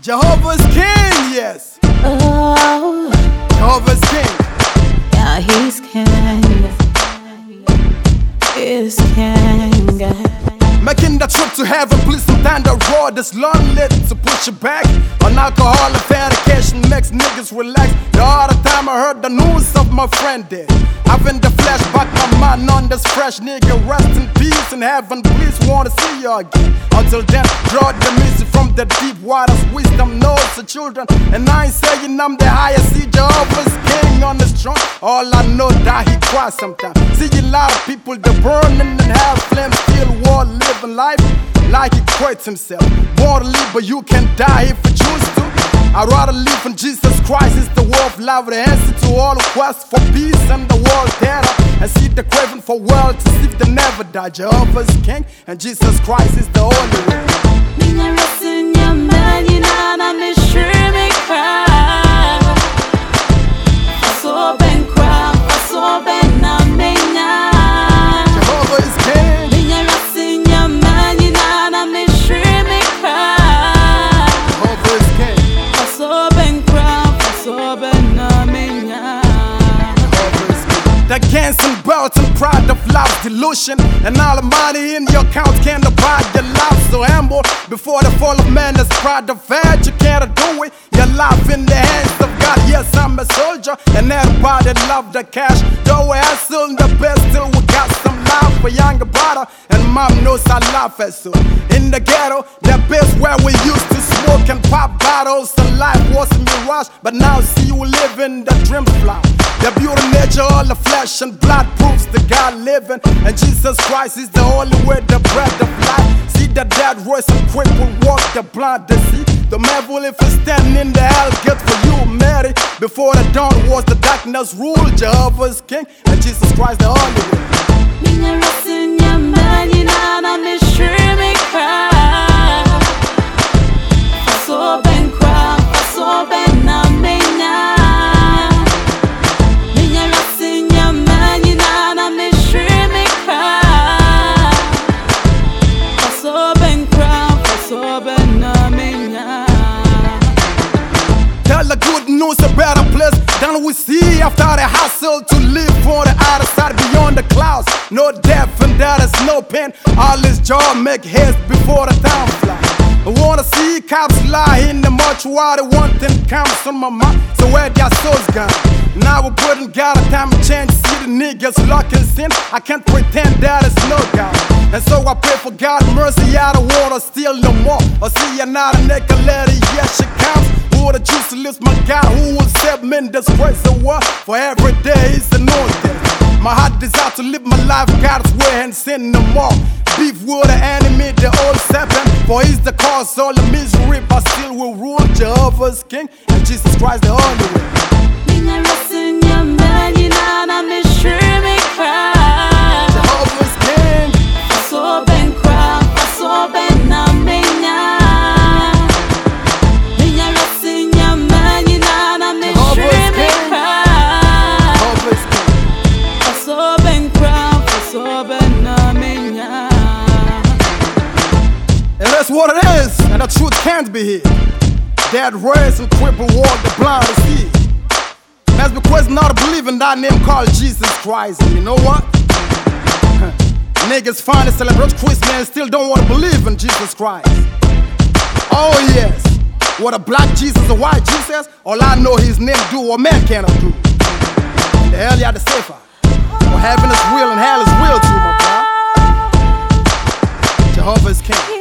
Jehovah's King, yes. Oh, Jehovah's King. yeah, he's king. He's king. Making the trip to heaven, please stand the road that's long lit to push it back. On alcohol and fornication makes niggas relax. The other time I heard the news of my friend dead. I've in the flesh, but my mind on this fresh nigga. Rest in peace in heaven, please wanna see you again. Until then, draw the music from the deep waters. Wisdom knows the children, and I ain't saying I'm the highest. See Jehovah's King on the throne. All I know that he cries sometimes. See a lot of people that burning and have flames, still war living life like he quits himself. Born to live, but you can die if you choose to. I'd rather live in Jesus Christ. It's the word of love, the answer to all who quest for peace and the world terror, and see the craving for world to see if they never die. Jehovah's King and Jesus Christ is the only way. The gains and wealth and pride of life's delusion, and all the money in your account can't buy your life. So humble before the fall of man, that's pride of fact. You can't do it, your life in the hands of God. Yes, I'm a soldier, and everybody love the cash. Though we hustle the best, still we got some love for younger brother, and mom knows I laugh at so. In the ghetto, the best where we used to smoke and pop bottles, and life was a mirage, but now see you living the dream fly. The beauty nature, all the flesh and blood proves the God living, and Jesus Christ is the only way, the bread of life. See the dead raise and cripple walk, the blind to see. The marvel if it's standing in the hell get for you, Mary. Before the dawn was the darkness rule. Jehovah's King and Jesus Christ the only way. Tell the good news a better place than we see after the hustle to live on the other side beyond the clouds. No death and there is no pain. All this joy make haste before the time flies. I wanna see cops lie in the mortuary. One thing comes on my mind, so where their souls gone? Now we're putting God a time to change. See the niggas locked in sin. I can't pretend that it's no God. And so I pray for God mercy. I don't wanna steal no more or see another naked lady. Yes, she comes. Who the juice to lift my God? Who will save me in this crazy world? For every day is a new day. My heart desire to live my life God's way and sin no more. Beef with the enemy, the old serpent. For he's the cause all the misery, but still will rule. Jehovah's King and Jesus Christ the only way. Jehovah's King. And that's what it is, and the truth can't be hid. Dead raised and crippled walk, the blind to see. That's because not believing that name called Jesus Christ. And you know what? Niggas finally celebrate Christmas and still don't want to believe in Jesus Christ. Oh yes, what a black Jesus, a white Jesus, all I know his name do what man cannot do. And the earlier the safer. For heaven is real and hell is real too, my bro. Jehovah's King.